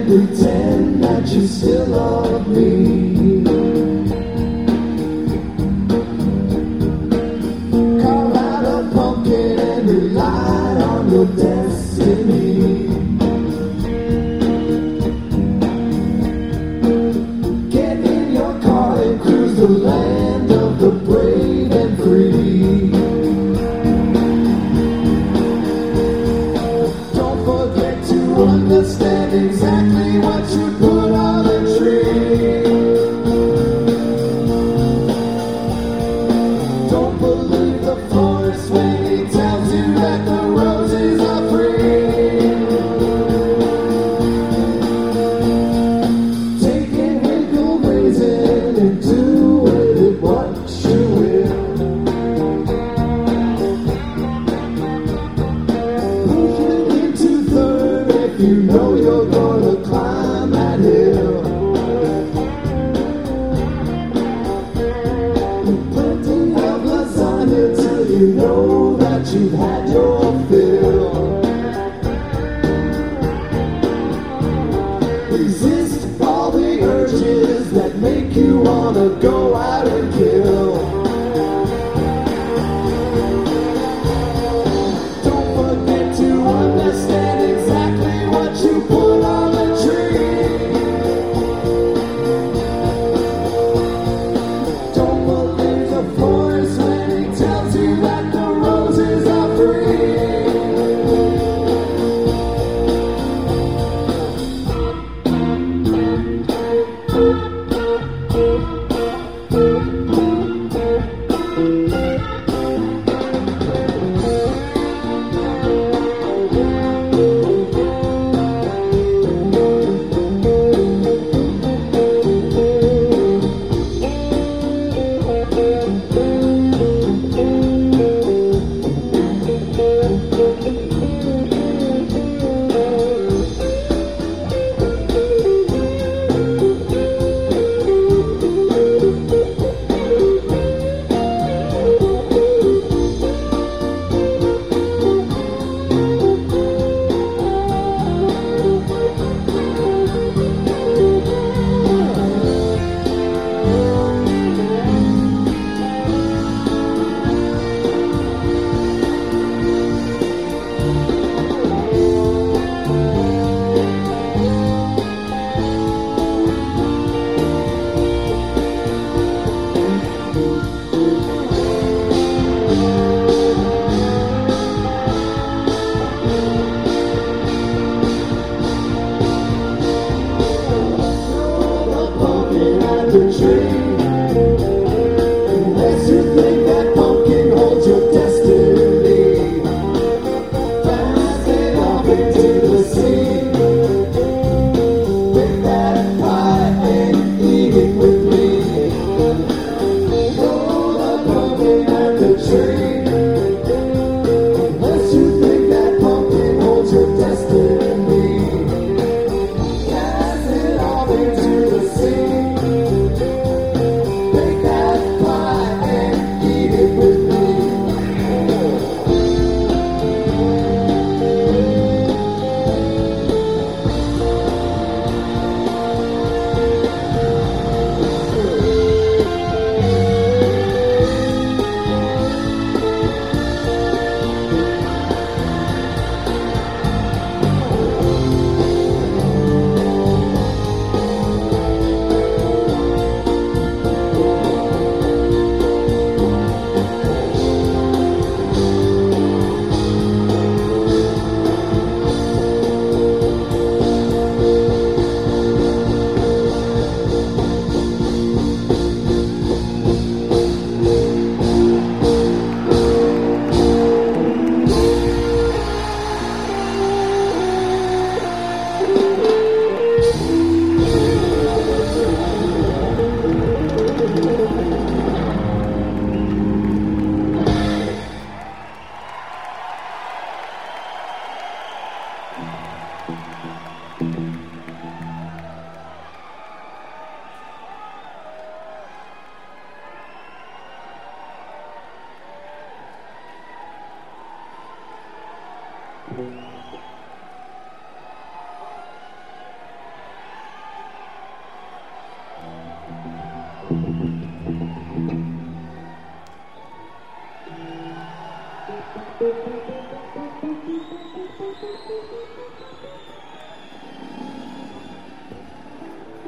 pretend that you still love me. Carve out a pumpkin and rely on your destiny. Get in your car and cruise the land of the brave and free. Don't forget to understand exactly what you put on the tree. Don't believe the florist when he tells you that the roses are free. Take it, wiggle, raise it, and do with it what you will. Push it into third if you know you're gonna climb that hill. Plenty of lasagna till you know that you've had your fill. Resist all the urges that make you wanna go out and kill. Don't forget to understand exactly what you put on the tree. Don't believe the florist when he tells you that the roses are free. The tree. Unless you think that pumpkin holds your destiny, pass it off into the sea. Pick that pie and eat it with me. Throw the pumpkin at the tree. Unless you think that pumpkin holds your destiny, pass it off into the sea.